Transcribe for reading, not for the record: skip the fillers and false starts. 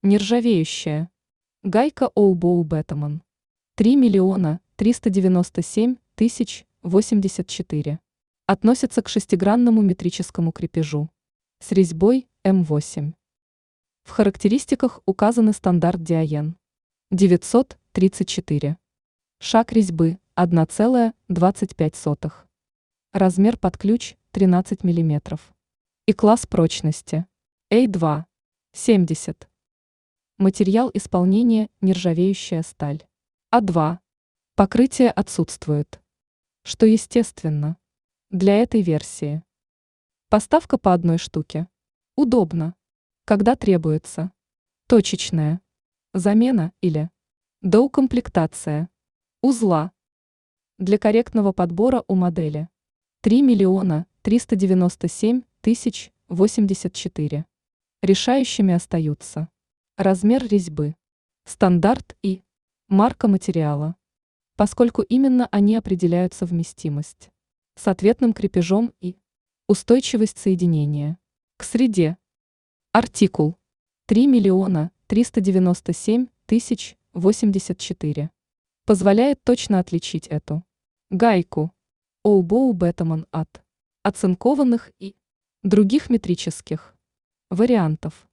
Нержавеющая. Гайка Оубоу Бетаман. 3 миллиона 397 тысяч 84. Относится к шестигранному метрическому крепежу. С резьбой М8. В характеристиках указаны стандарт Диаен 934. Шаг резьбы 1,25. Размер под ключ 13 мм. И класс прочности A2 70. Материал исполнения нержавеющая сталь. А2. Покрытие отсутствует. Что естественно. Для этой версии. Поставка по одной штуке. Удобно. Когда требуется. Точечная. Замена или доукомплектация узла. Для корректного подбора у модели 3 миллиона 397 тысяч 84. Решающими остаются размер резьбы, стандарт и марка материала, поскольку именно они определяют совместимость с ответным крепежом и устойчивость соединения к среде. Артикул 3 миллиона 397 тысяч 84 позволяет точно отличить эту гайку Оубоу Бетаман от оцинкованных и других метрических вариантов.